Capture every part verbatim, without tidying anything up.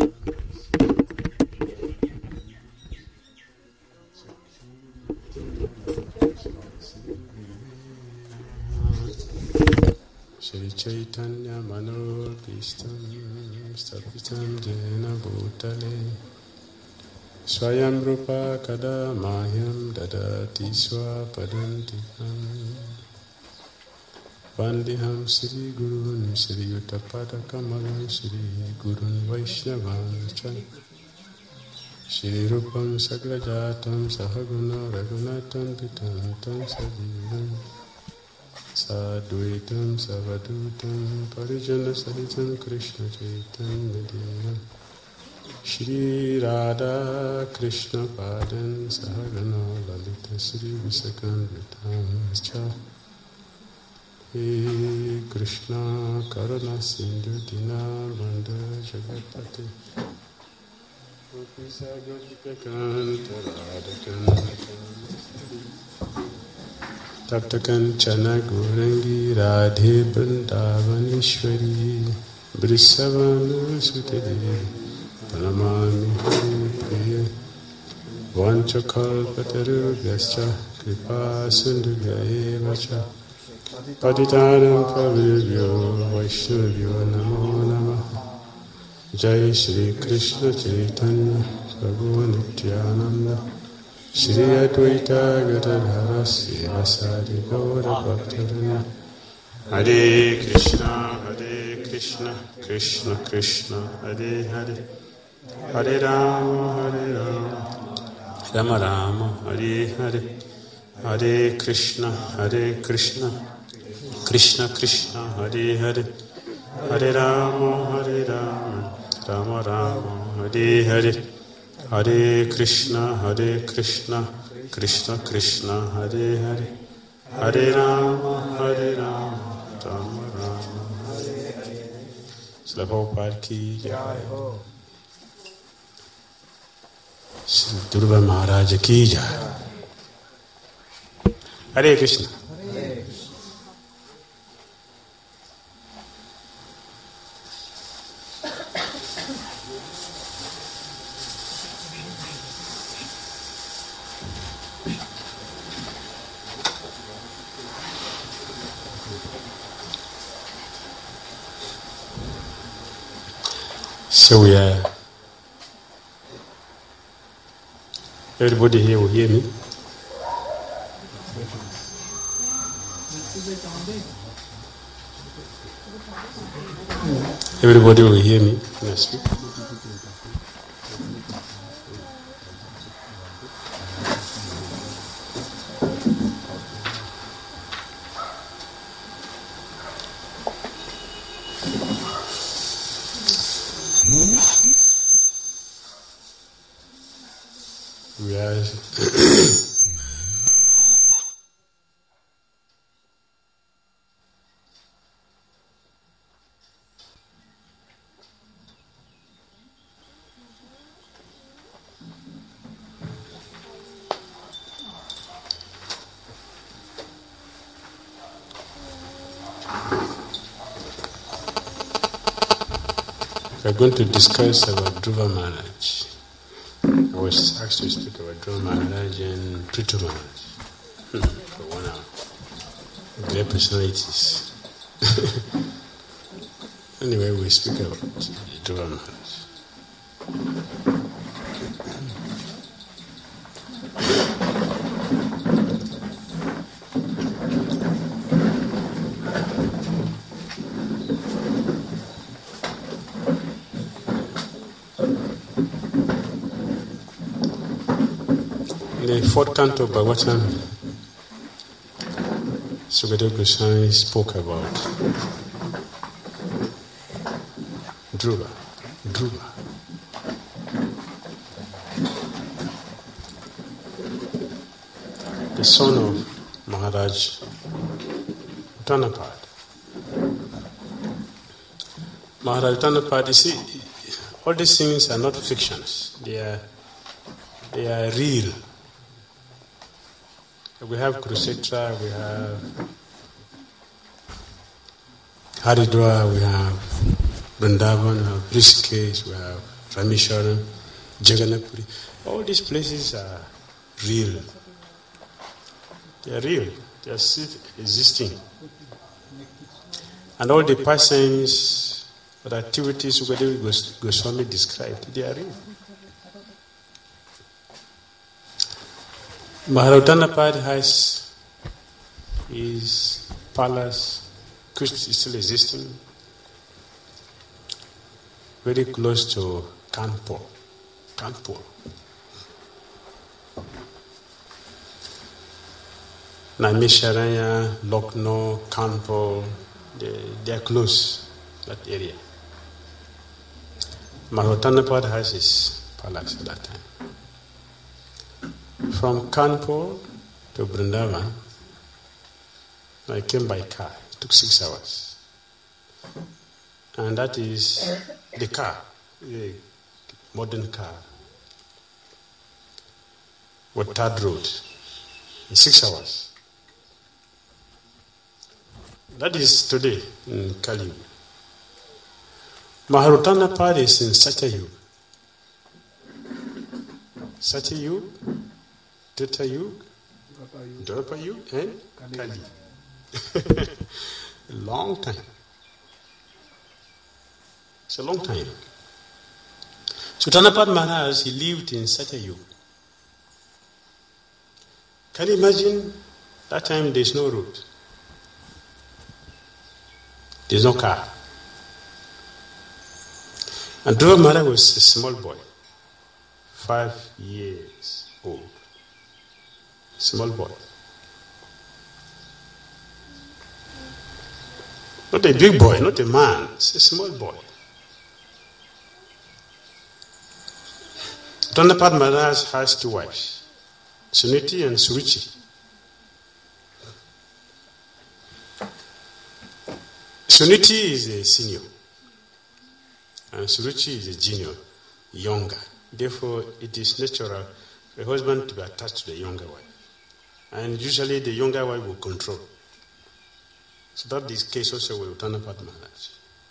Shri Chaitanya Manor Bhishtam Stapitam Jena Bhutale Swayam Rupa Kada Mahyam Dadati Swapadantikam Vandiham Shri Gurun Shri Yuttapada Kamalam Shri Gurun Vaishnavam Shri Rupam Sagrajatam Sahaguna Raghunatam Pitam Tam Sajivam Sadhuitam Savadutam Parijana Sahitam Krishna Chaitanya Devam Shri Radha Krishna Padan Sahagana Lalita Shri Visakam Vitam Cha He Krishna Karuna Sindhu Dina Banda Jagatpati Gopi Sagadika Kanta Radha Taptakan Chana Gaurangi Radhe Vrindavaneshwari Brisavana Sutade Pranamami Hari Priya Vanchakalpatarubhyascha Kripa Sindhubhya Evacha Patitanam Pavibhyo Vaishnavyo Namo Namaha Jai Shri Krishna Chaitanya Prabhu Nityananda Shri Advaita Gadadhara Sivasadi Gaura Bhaktarana Hare Krishna Hare Krishna Krishna Krishna Hare Hare Hare Rama Hare Rama Rama Rama Hare Hare Hare Krishna Hare Krishna Krishna Krishna Hare Hare Hare Rama Hare Rama Rama Rama Hare Hare Hare Krishna, Hare Krishna, Krishna Krishna, Hare Hare, Hare Rama, Hare Rama, Rama Rama, Hare Hare. Srila Prabhupada ki jai. Sri Durga Maharaj ki jai. Hare Krishna. So we are, everybody here will hear me. Everybody will hear me when I speak. We are we are going to discuss about Dhruva Maharaj. I was asked to speak about Dhruva Maharaj and Prithu Maharaj for one hour. Great personalities. Anyway, we speak about Dhruva Maharaj. In the fourth canto of Bhagavatam, Sukadeva Goswami spoke about Dhruva. Dhruva. The son of Maharaj Uttanapad. Maharaj Uttanapad, you see, all these things are not fictions. They are, they are real. We have Kurukshetra, we have Haridwar, we have Vrindavan, we have Rishikesh, we have Rameshwaram, Jagannath Puri. All these places are real. They are real. They are still existing. And all the pastimes or activities Sukadeva Goswami described, they are real. Maharautanapad has his palace, which is still existing, very close to Kanpur. Kanpur. Naimisharanya, Lucknow, Kanpur, they, they are close, that area. Maharautanapad has his palace at that time. From Kanpur to Vrindavan, I came by car. It took six hours. And that is the car, the modern car, with third road, in six hours. That is today in Kali. Maharautanapad is in Satyayug. Satyayug, Tretayug, Dwapayug, and Kali. A long time. It's a long time. Sultanapad Maharaj, he lived in Satyayug. Can you imagine? That time there's no road. There's no car. And Dhruva Maharaj was a small boy, five years old. Small boy. Not a big boy, not a man, it's a small boy. Sultanapad Maharaj has two wives, Suniti and Suruchi. Suniti is a senior, and Suruchi is a junior, younger. Therefore, it is natural for a husband to be attached to the younger wife. And usually the younger wife will control. So that is the case also with Sultanapad Maharaj.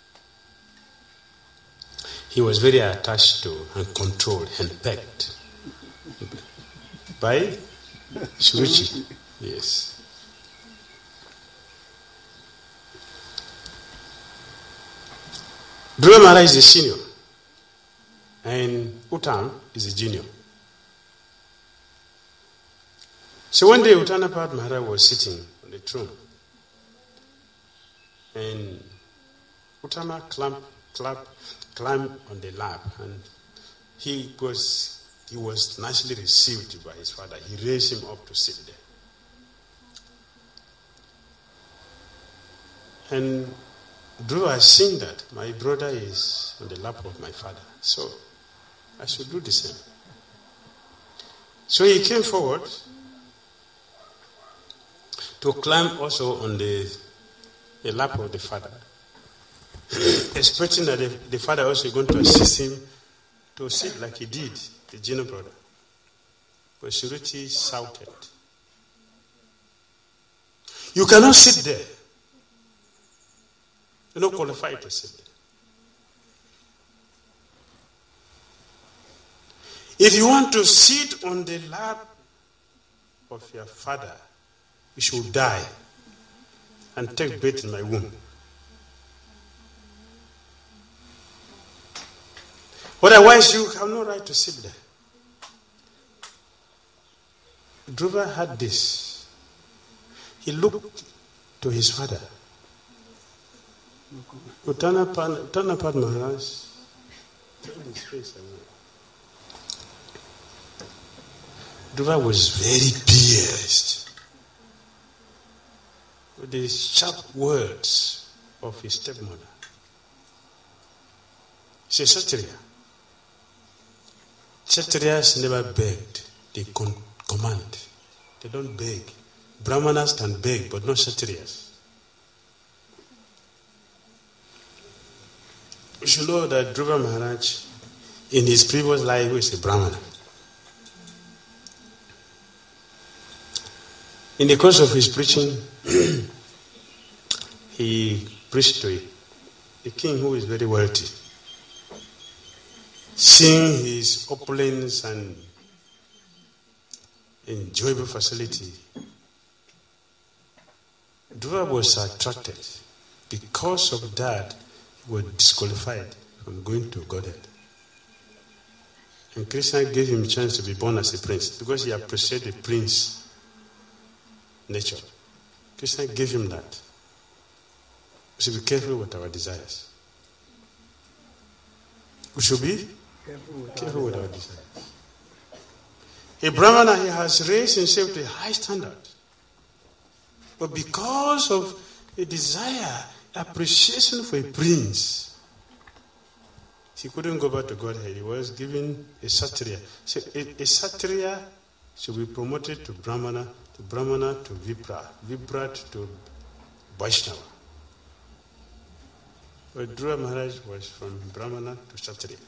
He was very attached to and controlled and pegged by Suruchi. Yes. Dhruva Maharaj is a senior and Uttam is a junior. So one day Sultanapad Maharaj was sitting on the throne and Uttama climbed, climbed, climbed on the lap, and he was he was nicely received by his father. He raised him up to sit there. And Dhruva has seen that my brother is on the lap of my father, so I should do the same. So he came forward to climb also on the, the lap of the father, expecting that the, the father also is going to assist him to sit like he did, the junior brother. But Suruchi shouted, "You cannot sit there. You're not qualified to sit there. If you want to sit on the lap of your father, you should die and take birth in my womb. Otherwise, you have no right to sit there." Dhruva had this. He looked to his father. Sultanapad Maharaj turned his face away. Dhruva was very pierced with the sharp words of his stepmother. She said, Kshatriya. Kshatriyas never begged, they con- command. They don't beg. Brahmanas can beg, but not Kshatriyas. You should know that Dhruva Maharaj, in his previous life, was a Brahmana. In the course of his preaching, he preached to a, a king who is very wealthy. seeing his opulence and enjoyable facility, Dhruva was attracted. Because of that, he was disqualified from going to Godhead. And Krishna gave him a chance to be born as a prince because he appreciated the prince nature. Krishna gave him that. We should be careful with our desires. We should be careful with, careful with our desires. A Brahmana, he has raised himself to a high standard. But because of a desire, appreciation for a prince, he couldn't go back to Godhead. He was given a Kshatriya. So a, a Kshatriya should be promoted to Brahmana, to Brahmana to Vipra, Vipra to Vaishnava. But Dhruva Maharaj was from Brahmana to Kshatriya.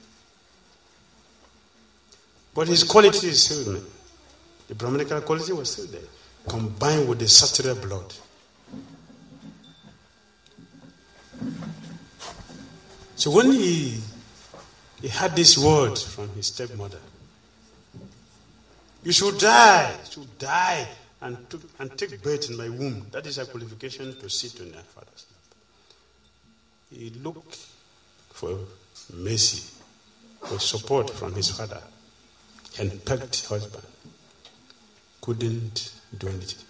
But his quality is still there. The Brahmanical quality was still there, combined with the Kshatriya blood. So when he, he had this word from his stepmother, you should die, you should die and, to, and take birth in my womb. That is a qualification to sit on their father's lap. He looked for mercy, for support from his father, and pecked husband. Couldn't do anything.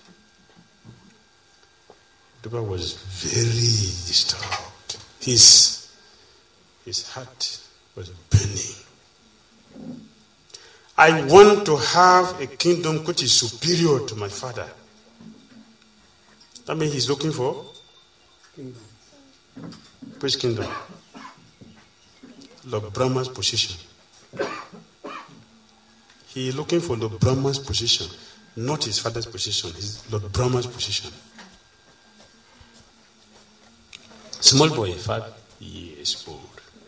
Dhruva was very disturbed. His His heart was burning. I want to have a kingdom which is superior to my father. That means he's looking for kingdom. Which kingdom? Lord Brahma's position. He is looking for Lord Brahma's position, not his father's position. His Lord Brahma's position. Small boy, five years old.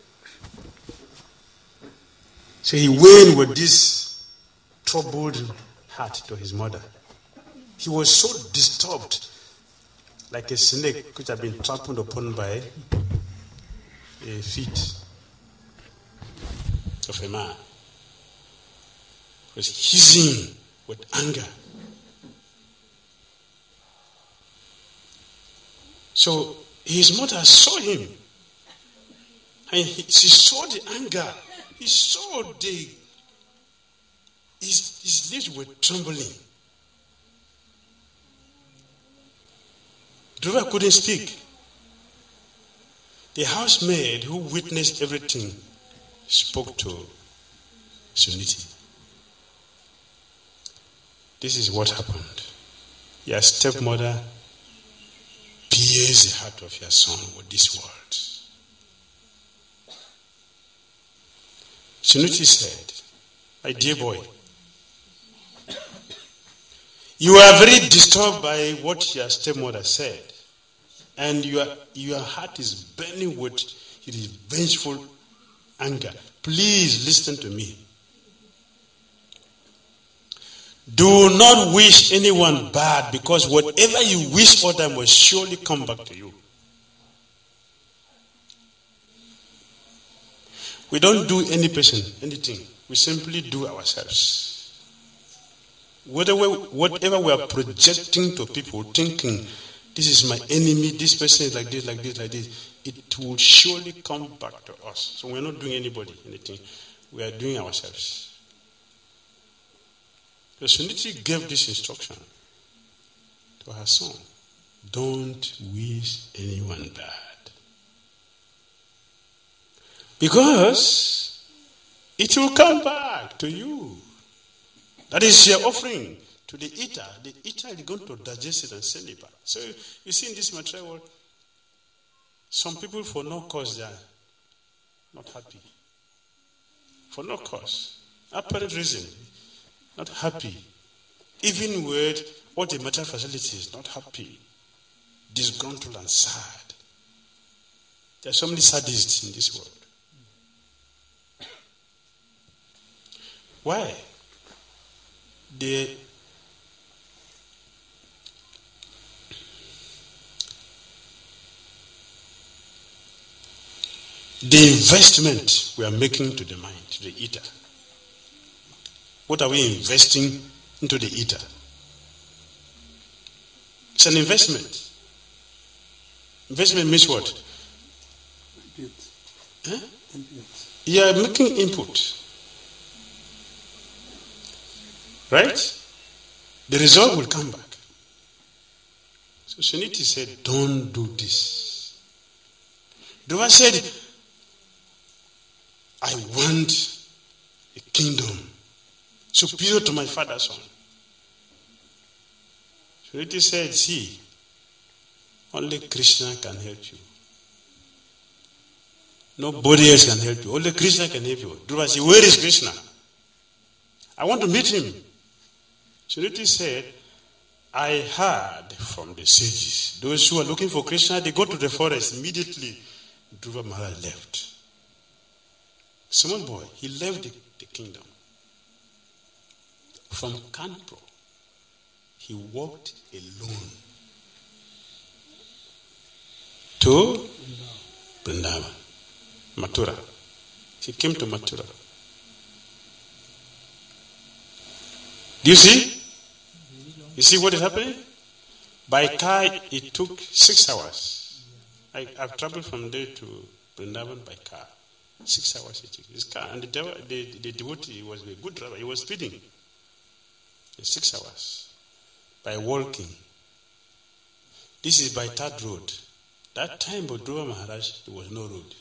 So he went with this troubled heart to his mother. He was so disturbed, like a snake which had been trampled upon by a feet of a man. He was hissing with anger. So his mother saw him, and he, she saw the anger. He saw the, his, his lips were trembling. Dhruva couldn't speak. The housemaid who witnessed everything spoke to Suniti. This is what happened. Your stepmother pierced the heart of your son with these words. Suniti said, my dear boy, you are very disturbed by what your stepmother said, and your, your heart is burning with it is vengeful anger. Please listen to me. Do not wish anyone bad, because whatever you wish for them will surely come back to you. We don't do any person anything. We simply do ourselves. Whatever, whatever we are projecting to people, thinking, this is my enemy, this person is like this, like this, like this, it will surely come back to us. So we're not doing anybody anything. We are doing ourselves. So Suniti gave this instruction to her son. Don't wish anyone bad. Because it will come back to you. That is your offering to the eater. The eater is going to digest it and send it back. So you see in this material world, some people for no cause they are not happy. For no cause. Apparent reason. Not happy. Even with all the material facilities, not happy. Disgruntled and sad. There are so many sadists in this world. Why? They the investment we are making to the mind, to the eater. What are we investing into the eater? It's an investment. Investment means what? Input. Huh? Input. You are making input. Right? The result will come back. So Suniti said, don't do this. Dhruva said, I want a kingdom superior to my father's son. Suniti said, see, only Krishna can help you. Nobody else can help you. Only Krishna can help you. Dhruva said, where is Krishna? I want to meet him. Suniti said, I heard from the sages, those who are looking for Krishna, they go to the forest. Immediately, Dhruva Maharaj left. Small boy, he left the, the kingdom. From Kanpur, he walked alone to Vrindavan, Mathura. He came to Mathura. Do you see? You see what is happening? By car, it took six hours. I, I've traveled from there to Vrindavan by car. Six hours it took. This car, and the, the, the devotee was a good driver. He was speeding. Six hours. By walking. This is by third road. That time, but Dhruva Maharaj, there was no road.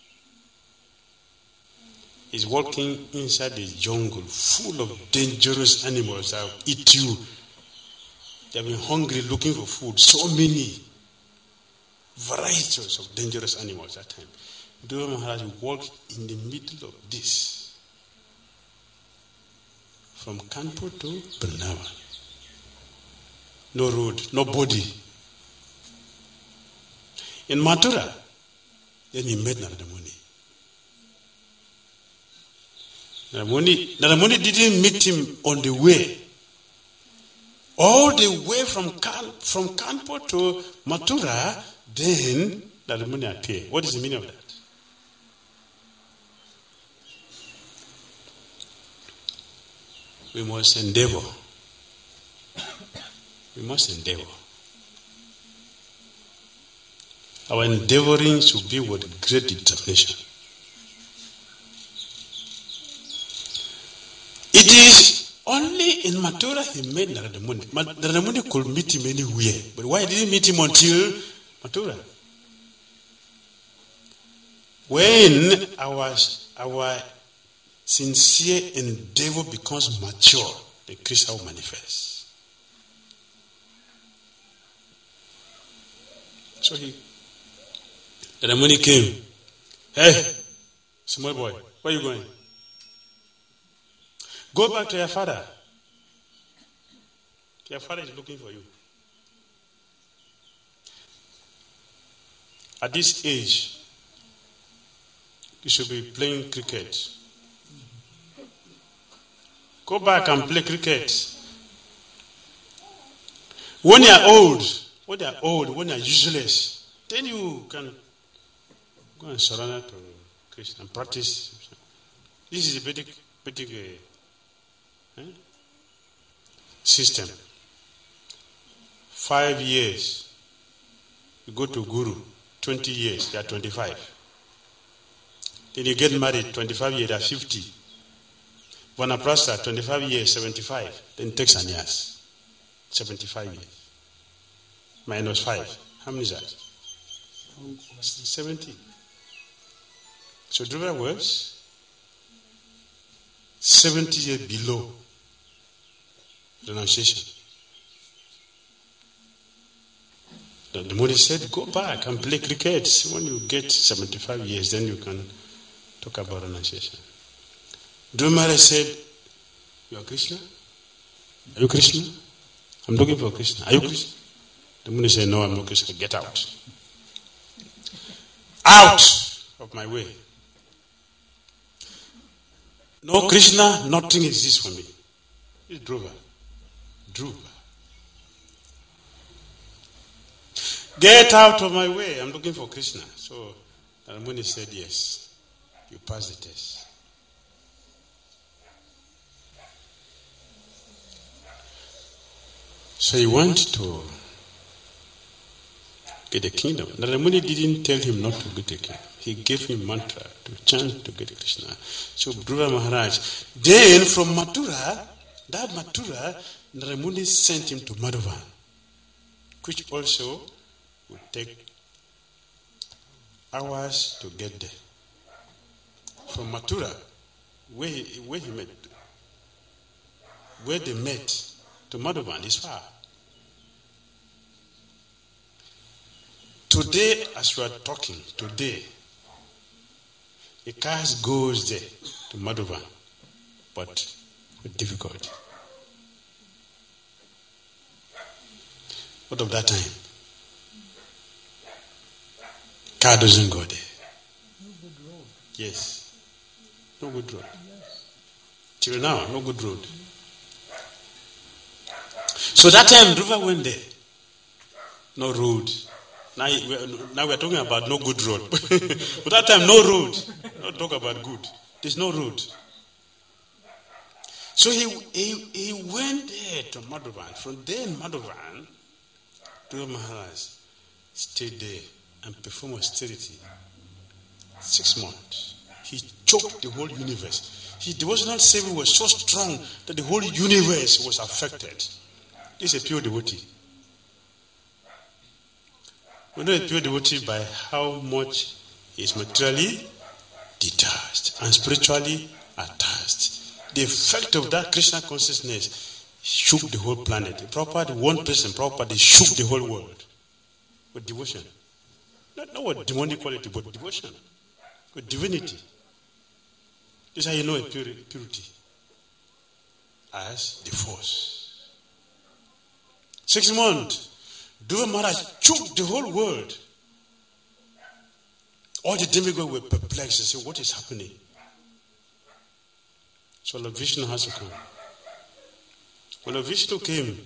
He's walking inside the jungle, full of dangerous animals that will eat you. They have been hungry, looking for food. So many varieties of dangerous animals that time. Dhruva Maharaj walked in the middle of this. From Kanpur to Vrindavan. No road, no body. In Mathura, then he met Narada Muni. Narada Muni, Narada Muni didn't meet him on the way. All the way from Kan, from Kanpur to Mathura, then Narada Muni appeared. What is the meaning of that? We must endeavor. We must endeavor. Our endeavoring should be with great determination. It is only in Mathura he met Narada Muni. Narada Muni could meet him anywhere. But why didn't he meet him until Mathura? When our, our sincere endeavor becomes mature, the Krishna will manifest. So he, Narada Muni came. Hey, small boy, where are you going? Go back to your father. Your father is looking for you. At this age, you should be playing cricket. Go back and play cricket. When you are old, when you are old, when you are useless, then you can go and surrender to Krishna and practice. This is a basic, basic uh, eh? system. Five years, you go to Guru. Twenty years, they are twenty-five. Then you get married, twenty-five years, they are fifty. Vanaprastha, twenty-five years, seventy-five. Then take sannyas, seventy-five years. Minus five. How many is that? seventy. So Dhruva was seventy years below renunciation. The, the Modi said, go back and play cricket. When you get seventy-five years, then you can talk about renunciation. Dhruva Maharaj said, you are Krishna? Are you Krishna? I'm looking for Krishna. Are you Krishna? The Muni said, no, I'm not Krishna. Get out. Out of my way. No Krishna, nothing exists for me. It's Dhruva. Dhruva. Get out of my way. I'm looking for Krishna. So And when he said yes, you passed the test. So he went to get the kingdom. Naramuni didn't tell him not to get the kingdom. He gave him mantra to chant to get Krishna. So Dhruva Maharaj, then from Mathura, that Mathura, Naramuni sent him to Madhuvan, which also would take hours to get there. From Mathura, where he, where he met, where they met, to Madhuvan is far. Today, as we are talking, today, a car goes there to Madhuvan, but with difficulty. What of that time? Car doesn't go there. No good road. Yes. No good road. Yes. Till now, no good road. So that time, Dhruva went there. No road. Now we're, now we're talking about no good road. But that time, no road. Not talk about good. There's no road. So he, he, he went there to Madhuvan. From there in Madhuvan, Dhruva Maharaj stayed there and performed austerity. Six months. He choked the whole universe. His devotional saving was so strong that the whole universe was affected. This is a pure devotee. We know a pure devotee by how much he is materially detached and spiritually attached. The effect of that Krishna consciousness shook the whole planet. Prabhupada, one person, Prabhupada, they shook the whole world with devotion. Not, not with demonic quality, but devotion. With divinity. This is how you know a pure, purity. As the force. Six months. Dhruva Maharaj choked the whole world. All the demigods were perplexed and said, what is happening? So Lord Vishnu has to come. When Lord Vishnu came,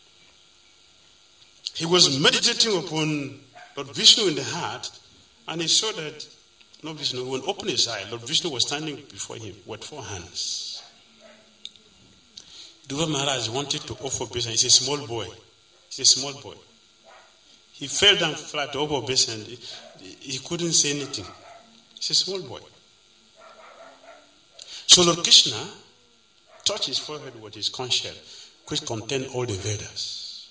he was meditating upon Lord Vishnu in the heart, and he saw that Lord Vishnu, when he opened his eye, Lord Vishnu was standing before him with four hands. Dhruva Maharaj wanted to offer obeisance. He's a small boy. He's a small boy. He fell down flat over obeisance. He, he couldn't say anything. He's a small boy. So Lord Krishna touched his forehead with his conch shell, which contained all the Vedas.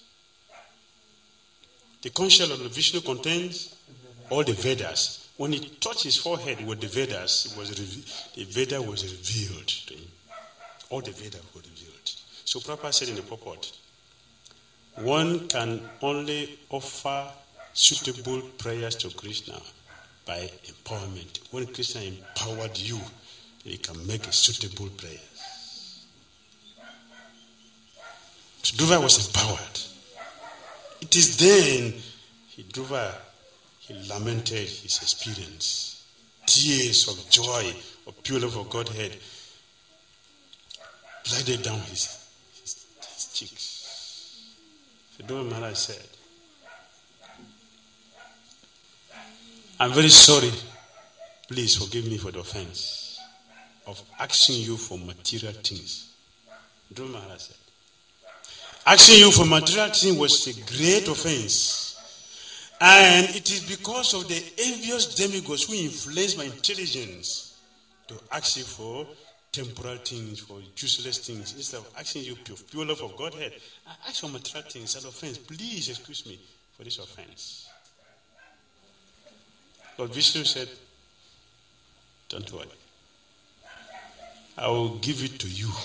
The conch shell of Lord Vishnu contains all the Vedas. When he touched his forehead with the Vedas, it was reve- the Veda was revealed to him. All the Vedas were revealed. So Prabhupada said in the purport, one can only offer suitable prayers to Krishna by empowerment. When Krishna empowered you, he can make a suitable prayer. So Dhruva was empowered. It is then he Dhruva he lamented his experience. Tears of joy, of pure love of Godhead glided down his, his, his cheeks. So Dhruva Maharaj said, I'm very sorry. Please forgive me for the offense of asking you for material things. Dhruva Maharaj said, asking you for material things was a great offense. And it is because of the envious demigods who influence my intelligence to ask you for temporal things, for useless things. Instead of asking you pure, pure love of Godhead, I ask for material things as offense. Please excuse me for this offense. Lord Vishnu said, don't worry. I will give it to you.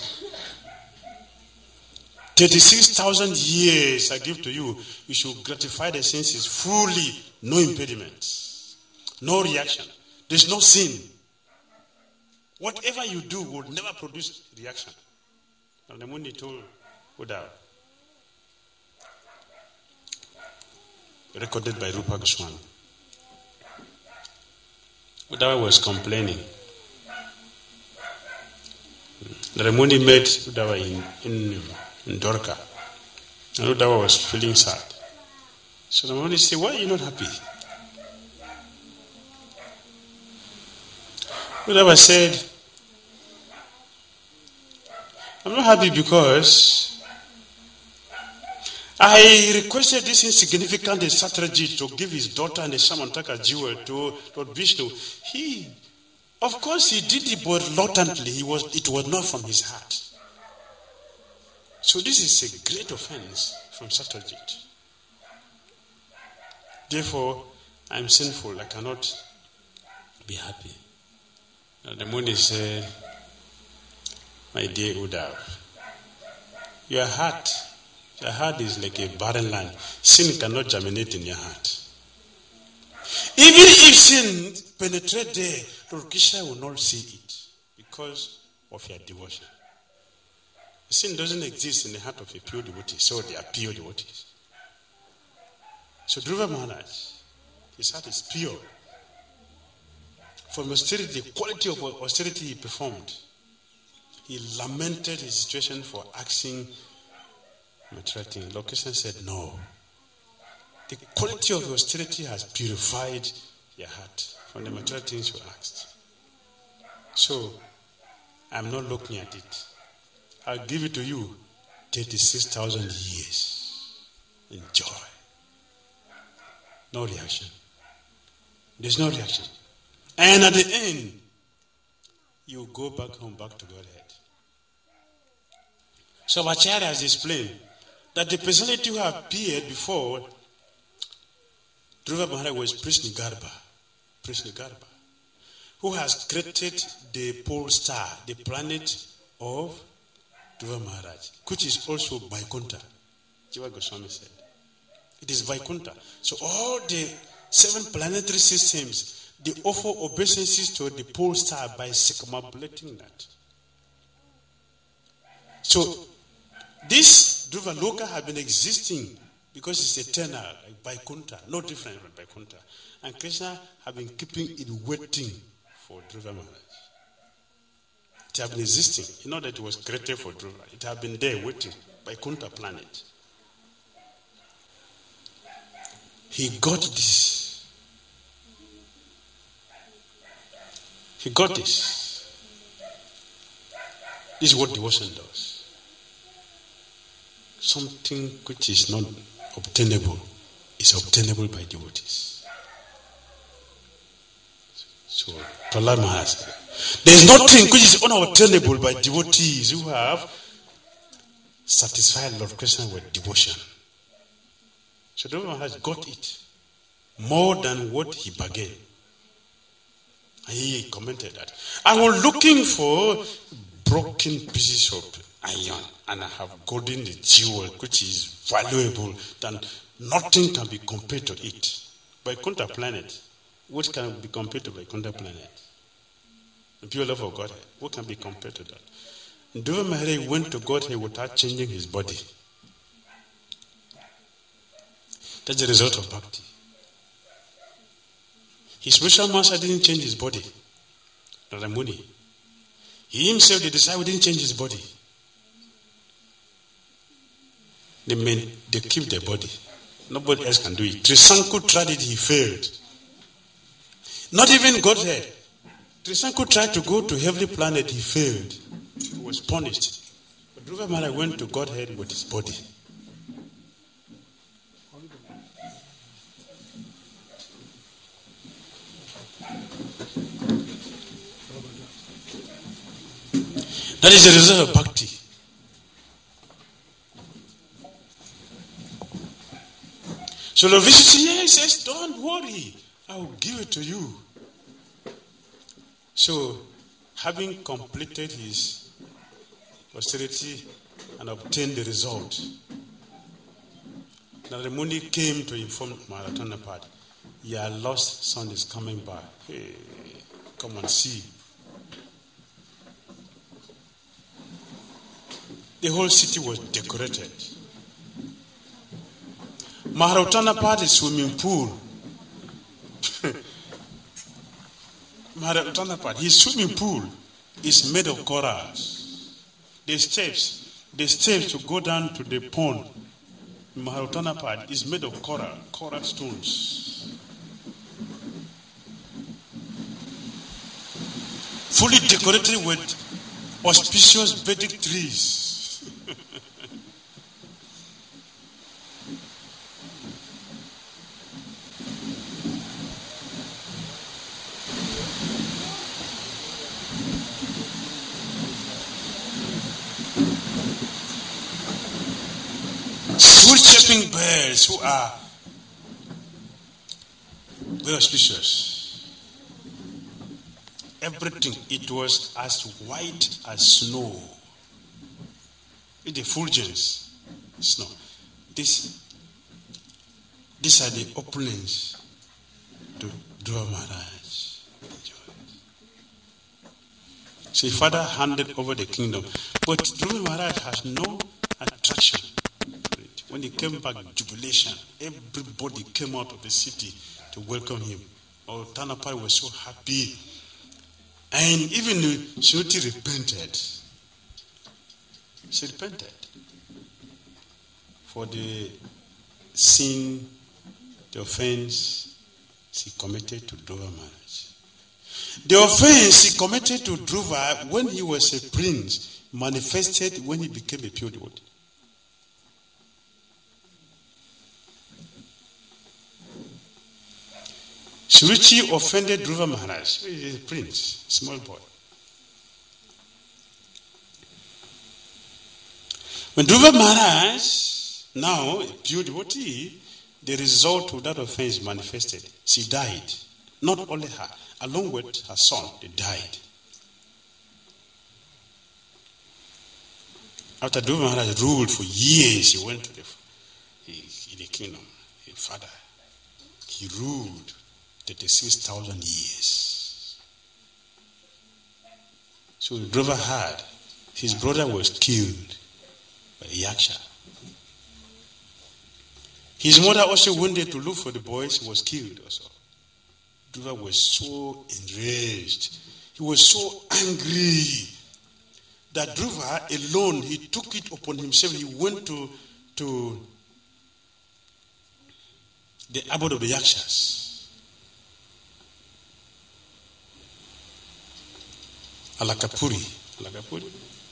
thirty-six thousand years I give to you. You should gratify the senses fully. No impediments. No reaction. There's no sin. Whatever you do will never produce reaction. And the Muni told Uddhava, recorded by Rupa Goswami. Uddhava was complaining. The Muni met Uddhava in, in, in Dwarka. And Uddhava was feeling sad. So the Muni said, why are you not happy? Whoever said, I'm not happy because I requested this insignificant strategy to give his daughter and Samantaka jewel to Lord Vishnu. He, of course, he did it, but reluctantly. He was, it was not from his heart. So this is a great offense from Satyajit. Therefore, I am sinful. I cannot be happy. Now the Muni said, my dear Uddhav, your heart, your heart is like a barren land. Sin cannot germinate in your heart. Even if sin penetrates there, Lord Krishna will not see it because of your devotion. Sin doesn't exist in the heart of a pure devotee, so they are pure devotees. So Dhruva Maharaj, his heart is pure. From austerity, the quality of austerity he performed, he lamented his situation for asking material things. Lord Krishna said, no. The quality of austerity has purified your heart from the material things you asked. So, I'm not looking at it. I'll give it to you thirty-six thousand years. Enjoy. No reaction. There's no reaction. And at the end, you go back home, back to Godhead. So Acharya has explained that the personality who appeared before Dhruva Maharaj was Prishnigarbha. Prishnigarbha. Who has created the pole star, the planet of Dhruva Maharaj, which is also Vaikuntha. Jiva Goswami said. It is Vaikuntha. So all the seven planetary systems, they offer obeisances to the pole star by circumambulating that. So this Dhruva Loka has been existing because it's eternal, like Vaikuntha, no different from Vaikuntha. And Krishna has been keeping it waiting for Dhruva Maharaj. It has been existing. You know that it was created for Dhruva. It has been there waiting, Vaikuntha planet. He got this. He got this. This is what devotion does. Something which is not obtainable is obtainable by devotees. So, Prahlad Maharaj, there is nothing which is unobtainable by devotees who have satisfied Lord Krishna with devotion. So Dhruva Maharaj got it more than what he bargained. And he commented that I was looking for broken pieces of iron, and I have gotten the jewel which is valuable, than nothing can be compared to it. Vaikuntha planet, what can be compared to Vaikuntha planet? The pure love of Godhead, what can be compared to that? Dhruva Maharaj went to Godhead without changing his body. That's the result of bhakti. His spiritual master didn't change his body. Narada Muni. He himself, the disciple, didn't change his body. They, made, they keep their body. Nobody else can do it. Trisanku tried it, he failed. Not even Godhead. Trisanku tried to go to heavenly planet, he failed. He was punished. But Dhruva Maharaj went to Godhead with his body. That is the result of bhakti. So the Vishnu says, don't worry, I will give it to you. So, having completed his austerity and obtained the result, Narada Muni came to inform Maharatanapad, your lost son is coming back. Hey, come and see. The whole city was decorated. Maharatanapad is swimming pool. Maharatanapad, his swimming pool is made of corals. The steps, the steps to go down to the pond, Maharatanapad is made of coral, coral stones. fully decorated with auspicious Vedic trees. Sweet chirping birds who are very auspicious. Everything, it was as white as snow. It's effulgence, snow. This, these are the openings to Dhruva Maharaj. So his father handed over the kingdom. But Dhruva Maharaj has no attraction. When he came back, jubilation. Everybody came out of the city to welcome him. Oh, Tanapai was so happy. And even Shruti repented. She repented for the sin, the offense she committed to Dhruva Maharaj. The offense he committed to Dhruva when he was a prince manifested when he became a pure devotee. Shruti offended Dhruva Maharaj. He is a prince, small boy. When Dhruva Maharaj, now a pure devotee, the result of that offense manifested. She died. Not only her, along with her son, they died. After Dhruva Maharaj ruled for years, he went to the, he, in the kingdom, his father. He ruled thirty-six thousand years. So Dhruva had, his brother was killed by a yaksha. His mother also went there to look for the boys, he was killed also. Dhruva was so enraged. He was so angry that Dhruva alone, he took it upon himself. He went to, to the abode of the yakshas. Alakapuri. Alakapuri.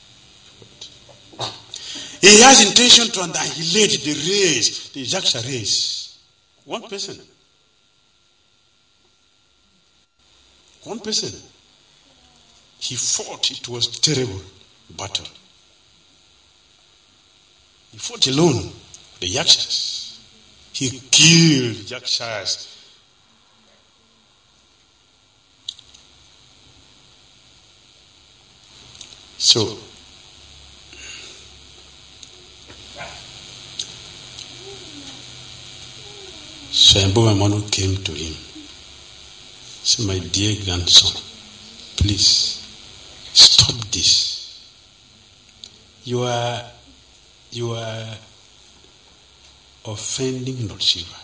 He has intention to annihilate the race, the Yaksha race. One person. One person. He fought. It was terrible battle. He fought alone. The Yakshas. He killed Yakshas. So, Swayambhuva Manu came to him. Said, my dear grandson, please stop this. You are you are offending Lord Shiva.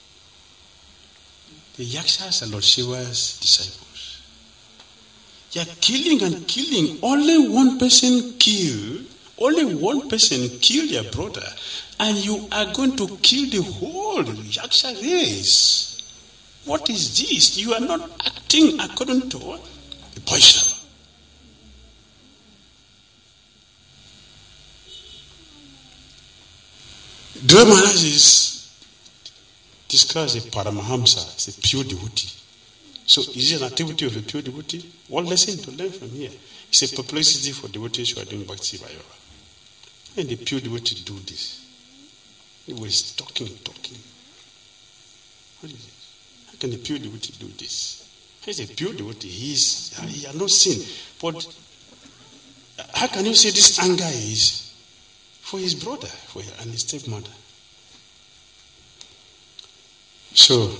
The Yakshas are Lord Shiva's disciples. You are killing and killing. Only one person killed. Only one person killed your brother, and you are going to kill the whole Yaksha race. What is this? You are not acting according to the Vaishnava. Dhruva Maharaj is described as a Paramahamsa, as a pure devotee. So is it an activity of a pure devotee? One lesson to learn from here. It's a publicity for devotees who are doing Bhakti Vayava. And the pure devotee do this. He was talking, talking. What is it? How can the pure devotee do this? He's a pure devotee. He is, he has no sin. But how can you say this anger is for his brother for and his stepmother? So,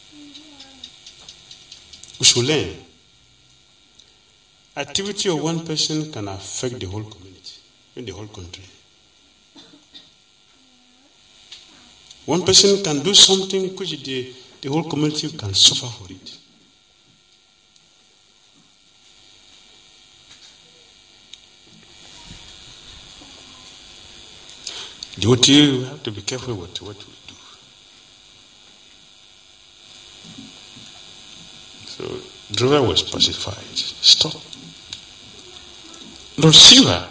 we should learn. Activity of one person can affect the whole community, in the whole country. One person can do something which the, the whole community can suffer for it. Devotee, we have to be careful with what we do. So Dhruva was pacified. Stop. Lord Shiva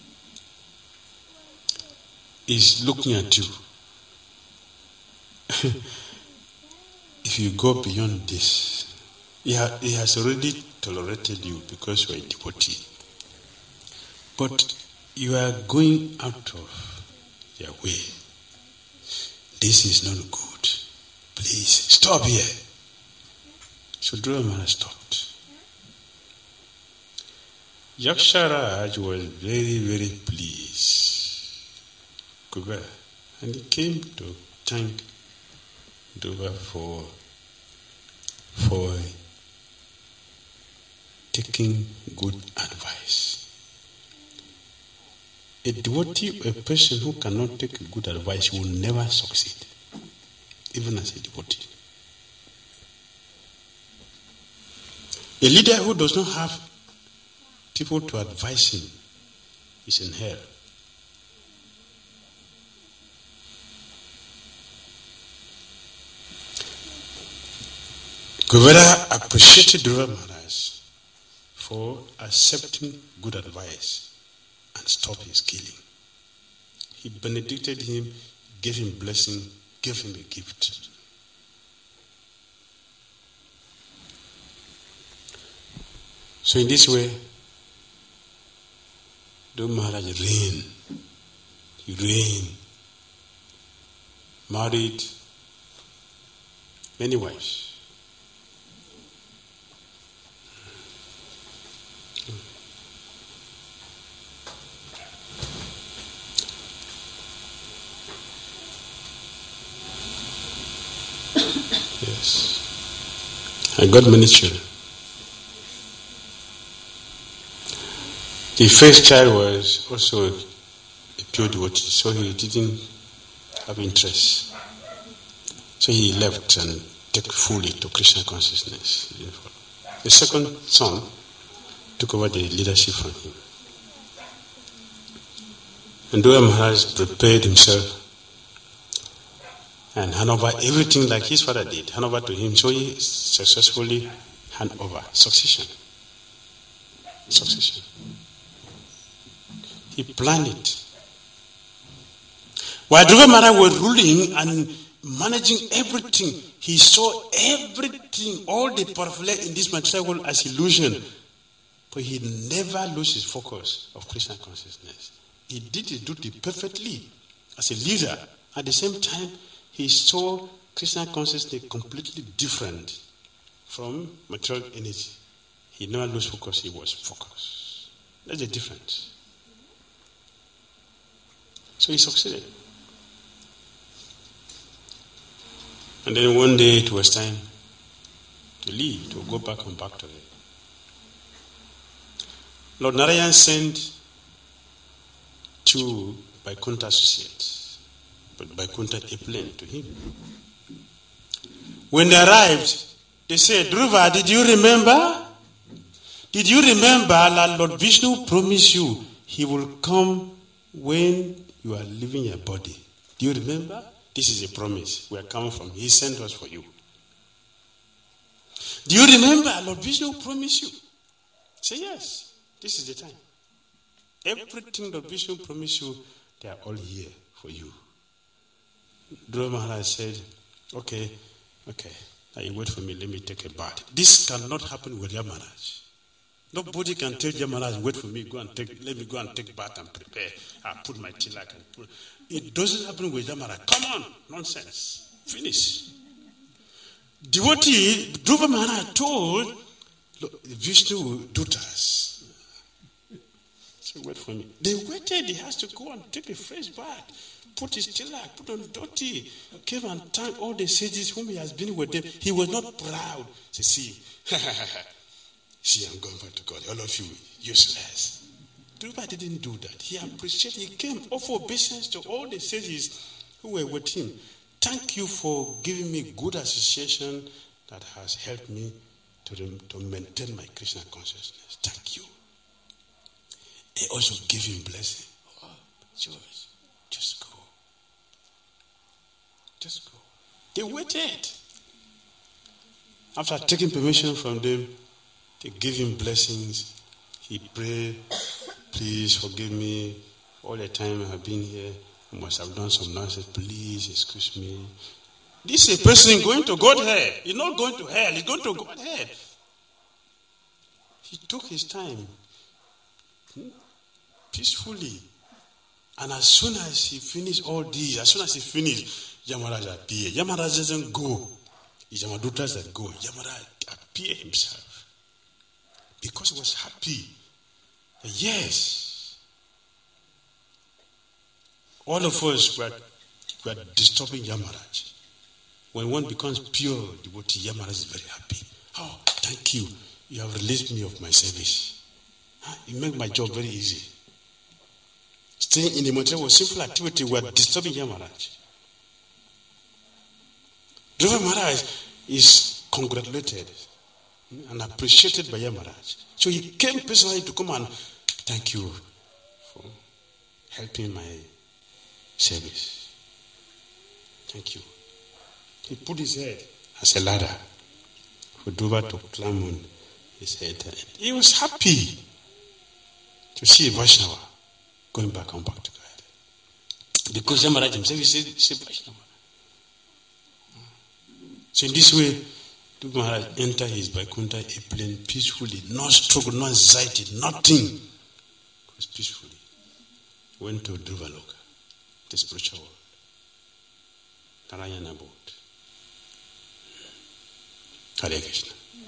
is looking at you. If you go beyond this, he, ha- he has already tolerated you because you are a devotee. But you are going out of your way. This is not good. Please, stop here. So Dhruva Maharaj stopped. Yaksharaj was very, very pleased. Kubera. And he came to thank Dhruva for, for taking good advice. A devotee, a person who cannot take good advice will never succeed, even as a devotee. A leader who does not have people to advise him is in hell. Kuvera appreciated Dhruva Maharaj for accepting good advice and stop his killing. He benedicted him, gave him blessing, gave him a gift. So in this way, Dhruva Maharaj reigned. He reigned. Married many wives. Yes. I got many children. The first child was also a pure devotee, so he didn't have interest. So he left and took fully to Krishna consciousness. He didn't follow. The second son took over the leadership from him. And Dhruva Maharaj prepared himself and hand over everything like his father did, hand over to him, so he successfully hand over. Succession. Succession. He planned it. While Dhruva Maharaj was ruling and managing everything, he saw everything, all the paraphernalia in this material world as illusion. But he never lost his focus of Krishna consciousness. He did his duty perfectly as a leader. At the same time, he saw Krishna consciousness completely different from material energy. He never lost focus, he was focused. That's the difference. So he succeeded. And then one day it was time to leave, to go back and back to it. Lord Narayan sent two Vaikuntha associates, but Vaikuntha a plane to him. When they arrived, they said, Dhruva, did you remember? Did you remember that Lord Vishnu promised you he will come when you are leaving your body? Do you remember? This is a promise. We are coming from. He sent us for you. Do you remember Lord Vishnu promised you? Say yes. This is the time. Everything Lord Vishnu promised you, they are all here for you. Dhruva Maharaj said, okay, okay. Now you wait for me. Let me take a bath. This cannot happen with Yamaraj. Nobody can tell Yamaraj, wait for me, go and take, let me go and take bath and prepare. I put my tilak and put. It doesn't happen with Yamaraj. Come on, nonsense. Finish. Devotee, Dhruva Maharaj told Vishnu Dutas. So wait for me. They waited. He has to go and take a fresh bath. Put his tilak, put on dhoti. Came and thanked all the sages whom he has been with them. He was not proud. Say, see, see, I'm going back to God. All of you, useless. Dhruva didn't do that. He appreciated. He came, offered obeisance to all the sages who were with him. Thank you for giving me good association that has helped me to, to maintain my Krishna consciousness. Thank you. They also give him blessing. Oh, George, just go. Just go. They waited. After taking permission from them, they gave him blessings. He prayed, please forgive me. All the time I have been here, I must have done some nonsense. Please excuse me. This is a person going to Godhead. He's not going to hell. He's going to Godhead. He took his time hmm, peacefully. And as soon as he finished all these, as soon as he finished, Yamaraj appeared. Yamaraj doesn't go. It's Yamadutas that go. Yamaraj appeared himself. Because he was happy. Yes. All of us were, were disturbing Yamaraj. When one becomes pure devotee, Yamaraj is very happy. Oh, thank you. You have released me of my service. You make my job very easy. Staying in the mountain was simple activity. We are disturbing Yamaraj. Dhruva Maharaj is congratulated and appreciated by Yamaraj. So he came personally to come and thank you for helping my service. Thank you. He put his head as a ladder for Dhruva to climb on his head. He was happy to see a Vaishnava going back home back to God. Because Yamaraj himself is a, is a Vaishnava. So in this way, Dhruva Maharaj entered his Vaikuntha airplane peacefully. No struggle, no anxiety, nothing. It was peacefully. Went to Dhruva Loka, the spiritual world. Narayana boat. Hare Krishna.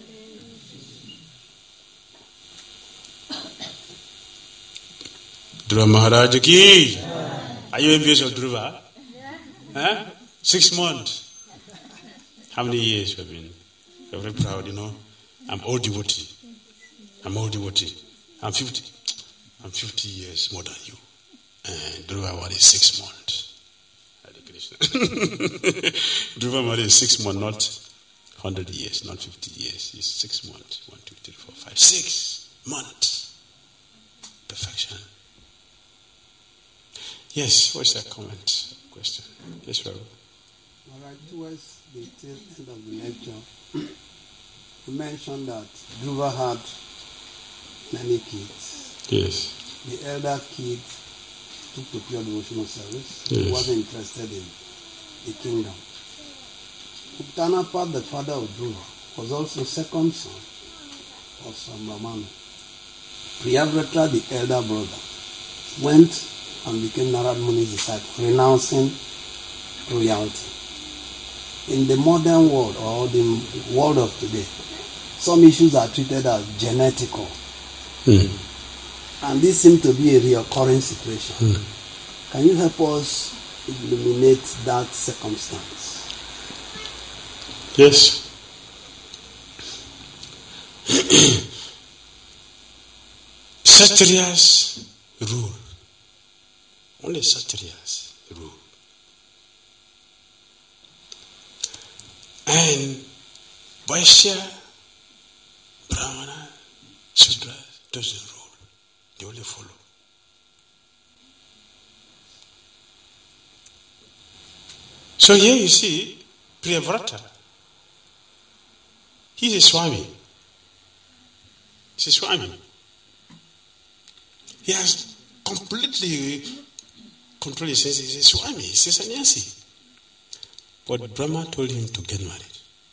Dhruva Maharaj ki. Are you envious of Dhruva? Huh? Six months. How many years you have been? You're very proud, you know. I'm old devotee. I'm old devotee. I'm fifty. I'm fifty years more than you. And Dhruva Maharaj is six months. Hare Krishna. Dhruva Maharaj is six months, not hundred years, not fifty years. He's six months. One, two, three, four, five, six months. Perfection. Yes, what's that comment? Question? Yes, Ravi. All right, towards the tail end of the lecture, you mentioned that Dhruva had many kids. Yes. The elder kid took to pure devotional service. Yes. He wasn't interested in the kingdom. Uttanapad, the father of Dhruva, was also second son of Sambramana. Priyavrata, the elder brother, went and became Narad Muni's disciple, renouncing royalty. In the modern world, or the world of today, some issues are treated as genetical. Mm. And this seems to be a recurring situation. Mm. Can you help us illuminate that circumstance? Yes. Kshatriyas rule. Only Kshatriyas rule. And Vaishya, Brahmana, Sudra doesn't rule. They only follow. So here you see Priyavrata. He's a Swami. He's a Swami. He has completely controlled his senses. He's a Swami. He's a sannyasi. But Brahma told him to get married.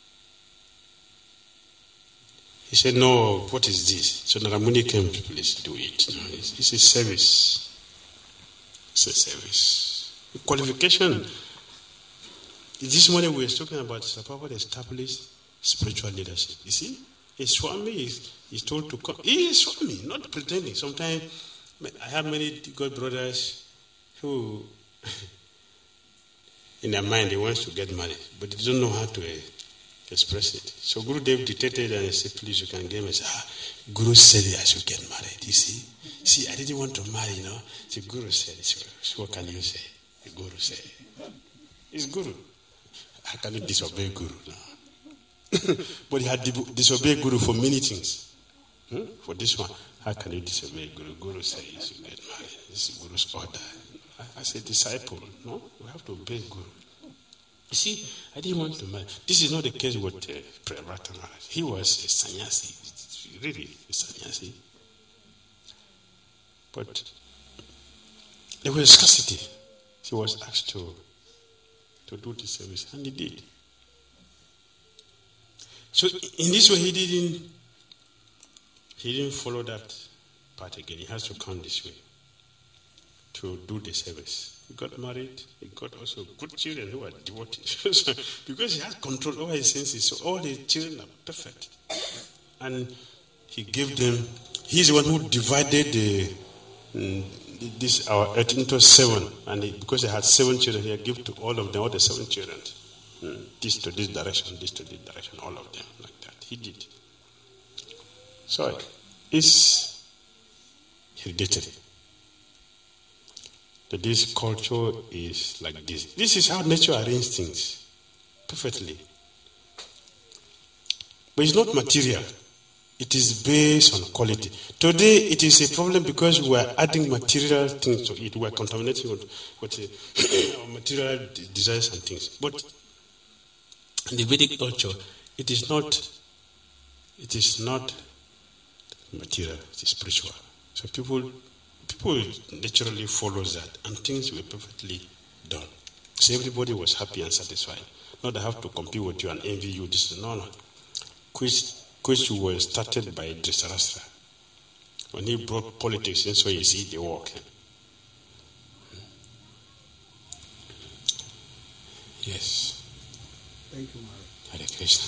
He said, no, what is this? So Narad Muni came to please do it. No, it's, it's a service. It's a service. The qualification. This morning we were talking about Prabhupada established spiritual leadership. You see? A Swami is, is told to come. He is Swami, not pretending. Sometimes I have many God brothers who in their mind they want to get married, but they don't know how to uh, express it. So Guru Dev dictated and said, please you can get married. Ah, Guru said I should get married. You see? See, I didn't want to marry, you know. The Guru said, so what can you say? The Guru said. It's Guru. How can you disobey Guru now? But he had disobeyed Guru for many things. Hmm? For this one, how can you disobey Guru? Guru said you should get married. This is Guru's order. As a disciple, no? We have to obey Guru. You see, I didn't want to marry. This is not the case with uh, Priyavrata Maharaj. He was a sannyasi. Really, a sannyasi. But there was scarcity. He was asked to, to do the service, and he did. So in this way, he didn't, he didn't follow that part again. He has to come this way to do the service. He got married. He got also good children who are devoted. Because he has control over his senses, so all the children are perfect. And he gave them, he's the one who divided the, um, this our earth into seven. And he, because he had seven children, he gave to all of them, all the seven children. Um, this to this direction, this to this direction, all of them, like that. He did. So it's hereditary. That this culture is like this. This is how nature arranges things perfectly. But it's not material. It is based on quality. Today it is a problem because we are adding material things to it. We are contaminating with, with uh, material desires and things. But in the Vedic culture, it is not. It is not material. It is spiritual. So people. People naturally follows that, and things were perfectly done. So everybody was happy and satisfied. Not they have to compete with you and envy you. This is no, no. Which, which was started by Dhritarashtra. When he brought politics in, so you see the work. Yes. Thank you, Maharaj. Hare Krishna.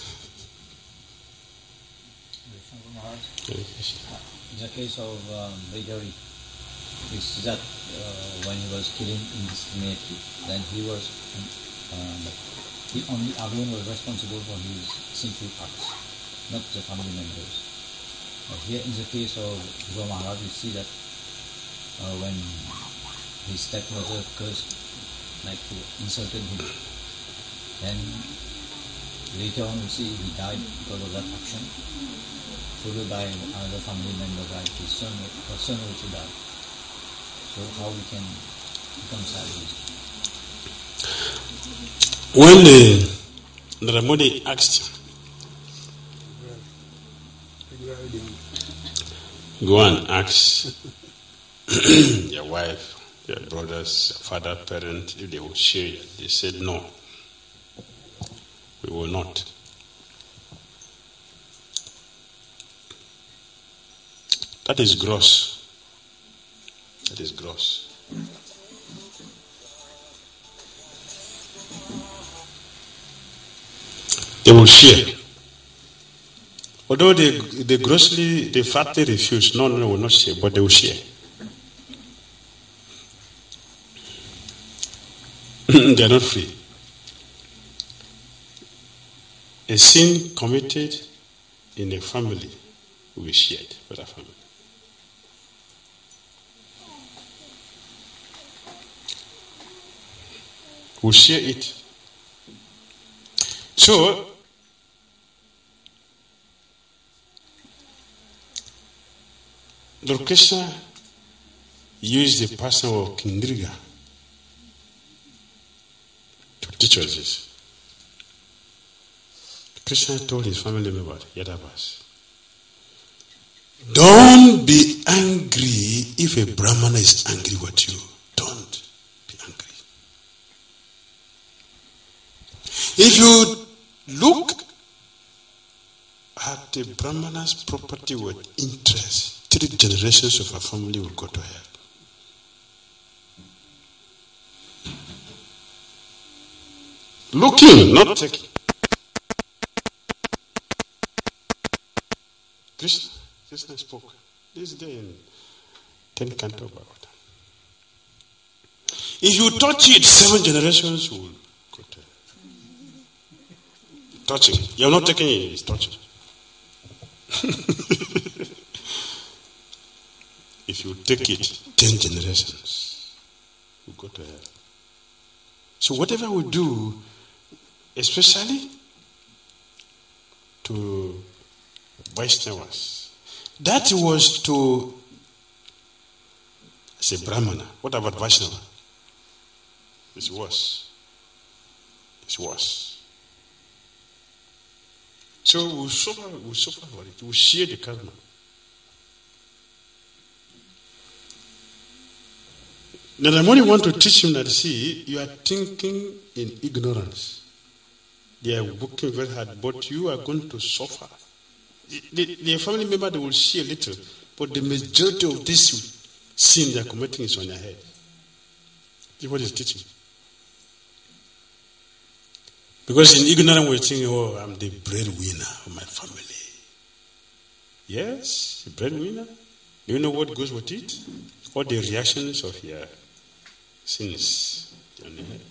Hare Krishna. In the case of um, Vijayari, it's that uh, when he was killing indiscriminately, then he was, um, he only alone was responsible for his sinful acts, not the family members. But here in the case of Dhruva Maharaj, we see that uh, when his stepmother cursed, like insulted him, then later on we see he died because of that action, followed by another family member, like his son, her son also died. So how we can reconcile this? When uh, Narada Muni asked him, go and ask your wife, your brothers, your father, parents, if they will share it. They said no, we will not. That is gross. That is gross. They will share. Although they, they grossly, they fatly refuse, no, no, no, will not share, but they will share. They are not free. A sin committed in a family will be shared with a family. Will share it. So, Lord Krishna used the person of Kindriga to teach us this. Krishna told his family member, Yadavas, don't be angry if a Brahmana is angry with you. Don't be angry. If you look at the Brahmana's property with interest, three generations of a family will go to hell. Looking, not taking. Krishna, Krishna spoke this day in ten Canto Bhagavatam. If you touch it, seven generations will go to hell. Touching. You're not taking it, it's touching. If you take it, ten generations will go to hell. So whatever we do, especially to Vaishnavas, that was to, say, Brahmana. What about Vaishnava? It's worse. It's worse. So we'll suffer, we'll suffer for it. We'll share the karma. Nandamuni want to teach him that, see, you are thinking in ignorance. They are working very hard, but you are going to suffer. The, the family member, they will see a little, but the majority of this sin they are committing is on your head. This is what he's teaching. Because in ignorance, we're thinking, oh, I'm the breadwinner of my family. Yes, the breadwinner. Do you know what goes with it? All the reactions of your sins on your head.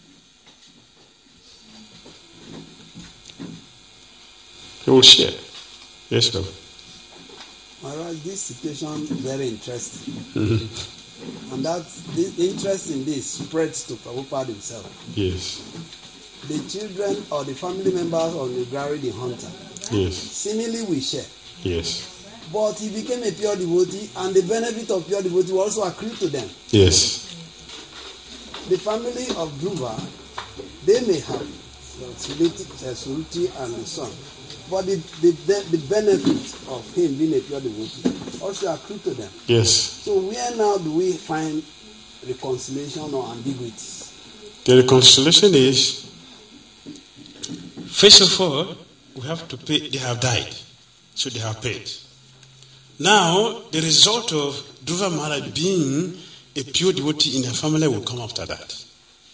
He will share. Yes, sir. Maharaj, this situation is very interesting. Mm-hmm. And that the interest in this spreads to Prabhupada himself. Yes. The children or the family members of Nugari the hunter. Yes. Seemingly we share. Yes. But he became a pure devotee, and the benefit of pure devotee will also accrue to them. Yes. The family of Dhruva, they may have Suruti and the son, but the, the, the benefit of him being a pure devotee also accrue to them. Yes. So where now do we find reconciliation or ambiguities? The reconciliation is, first of all, we have to pay. They have died, so they have paid. Now, the result of Dhruva Maharaj being a pure devotee in the family will come after that.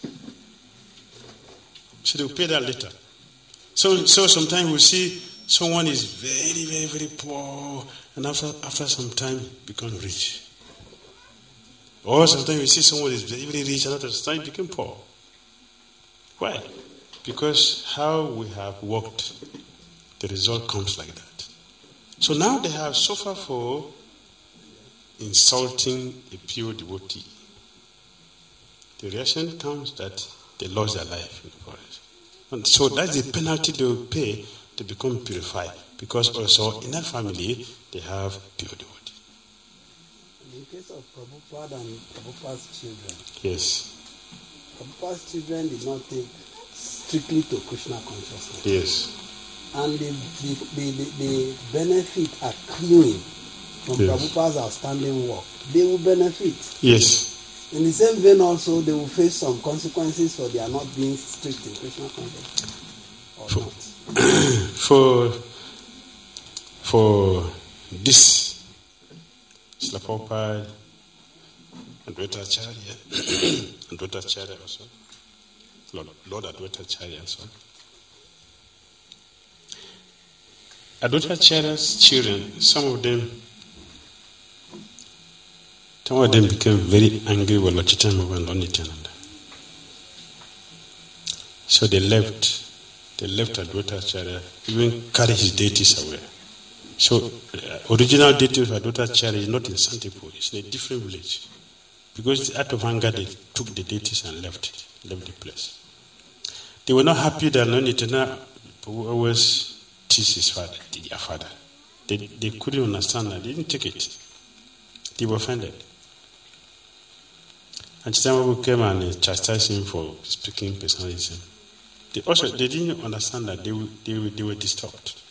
So they will pay that later. So, so sometimes we see someone is very, very, very poor, and after after some time become rich. Or sometimes we see someone is very, very rich, and after some time become poor. Why? Because how we have worked, the result comes like that. So now they have suffered for insulting a pure devotee. The reaction comes that they lost their life in the forest. And so that's the penalty they will pay to become purified. Because also in that family, they have pure devotee. In the case of Prabhupada and Prabhupada's children, Yes. Prabhupada's children did not take strictly to Krishna consciousness. Yes. And the, the, the, the, the benefit accruing from Yes. Prabhupada's outstanding work, they will benefit. Yes. In the same vein also, they will face some consequences for their not being strict in Krishna consciousness. Or For, not. for, for this, Srila Prabhupada and Advaita Acharya, Advaita Acharya also, Lord, Lord Advaita Acharya also, Advaita Acharya's children, some of them, some of them became very angry with Lord Chaitanya and Lord Nityananda. So they left, they left Advaita Acharya, even carried his deities away. So uh, original deity of Advaita Acharya is not in Santipur, it's in a different village. Because out of anger, they took the deities and left, left the place. They were not happy that Lord Nityananda always teach his father, their father. They, they couldn't understand that. They didn't take it. They were offended. And Chaitanya came and chastised him for speaking personalism. They also they didn't understand that they, they, they were disturbed.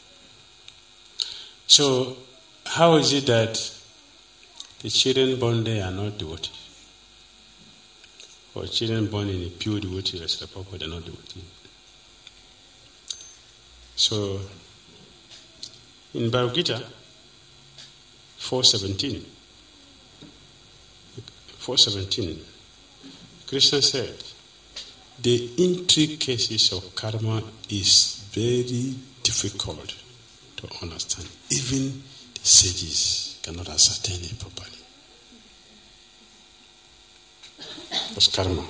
So, how is it that the children born there are not devotees? Or children born in a pure devotee as the Papa, they are not devotees? So, in Bhagavad Gita four seventeen, four seventeen, Krishna said, the intricacies of karma is very difficult to understand. Even the sages cannot ascertain it properly. That's karma.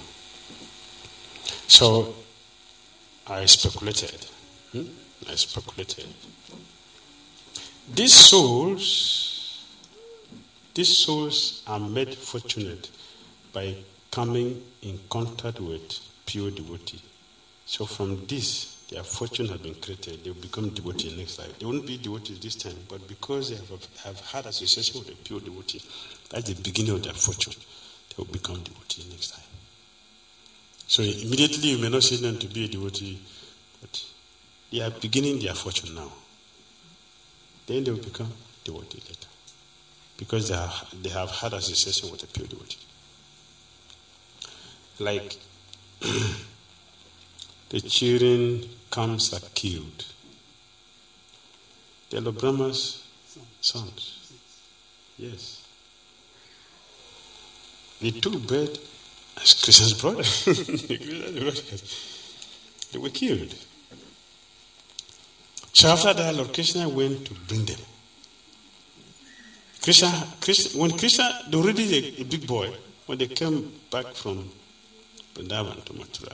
So, I speculated. Hmm? I speculated. These souls, these souls are made fortunate by coming in contact with pure devotee. So from this, their fortune has been created. They will become devotee next life. They won't be devotees this time, but because they have, have had association with a pure devotee, that's the beginning of their fortune. They will become devotee next time. So immediately you may not see them to be a devotee, but they are beginning their fortune now. Then they will become devotee later. Because they, are, they have had association with a pure devotee. like the children comes are killed. They are Brahma's sons. Yes. They took bread as Krishna's brother. They were killed. So after that, Lord Krishna went to bring them. Krishna, Krishna when Krishna, they already a, a big boy, when they came back from Vrindavan to Mathura,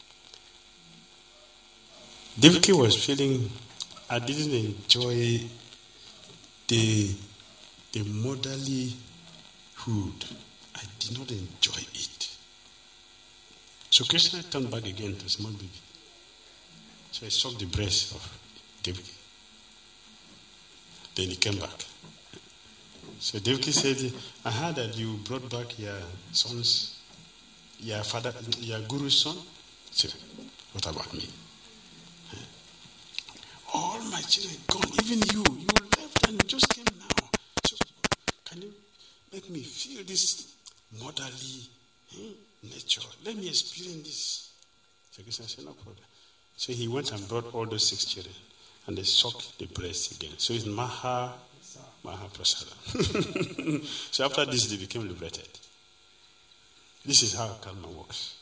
Devaki was feeling, I didn't enjoy the the motherly hood. I did not enjoy it. So Krishna turned back again to a small baby. So I sucked the breast of Devaki. Then he came back. So Devaki said, I heard that you brought back your son's, your father, your guru's son. I said, what about me? All my children gone, even you. You left and just came now. So can you make me feel this motherly eh, nature? Let me experience this. So Krishna said, no problem. So he went and brought all those six children, and they sucked the breast again. So it's Maha, Maha Prasada. So after this, they became liberated. This is how karma works.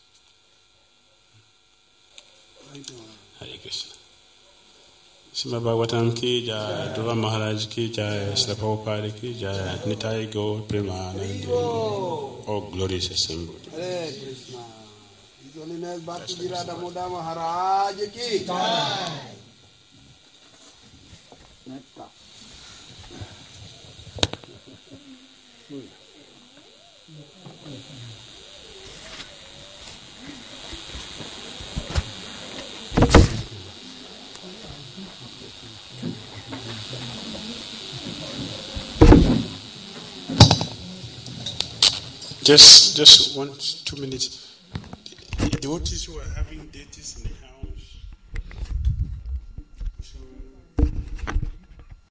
Hare Krishna. Srimad Bhagavatam ki jai, Dhruva Maharaj ki jai, Srila Prabhupada ki jai, Nitai Gaur Premanandi. All glorious assembled. Hare Krishna. His Holiness Bhakti Radha Moda Maharaj ki jai. Just, just one, two minutes. The devotees who are having deities in the